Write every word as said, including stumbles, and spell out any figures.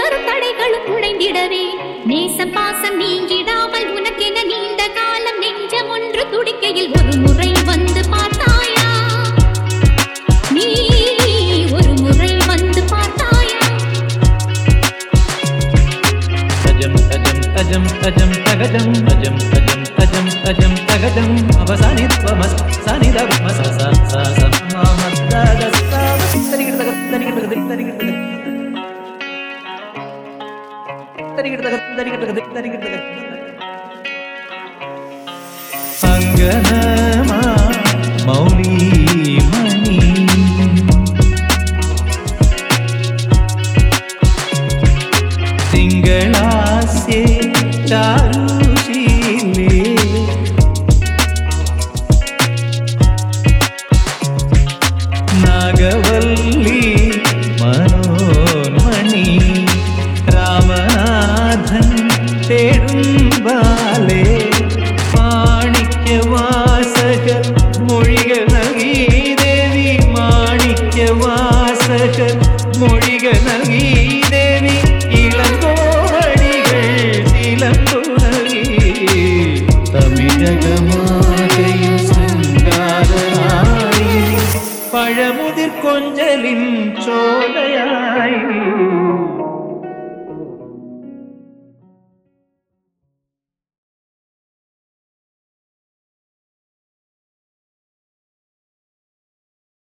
வரும் தடைகளும் குறைந்திடவே நேசம் பாசம் நீங்கிடாமல் உனக்கென நீண்ட காலம் நெஞ்சம் ஒன்று துடிக்கையில் ஒரு முறை வந்து பார்த்தாயா நீ ஒரு முறை வந்து பார்த்தாயா அஜம் அஜம் அஜம் அஜம் தகஜம் அஜம் அஜம் அஜம் அஜம் தகஜம் அவசானித்வமஸ் சானிதவமஸ் ச ச ச மமதத ச தரிகிடதக தரிகிடதக தரிகிடதக தரிகிடதக தரிகிடதக தரிகிடதக அங்கனமா மௌலி மணி திங்களாசே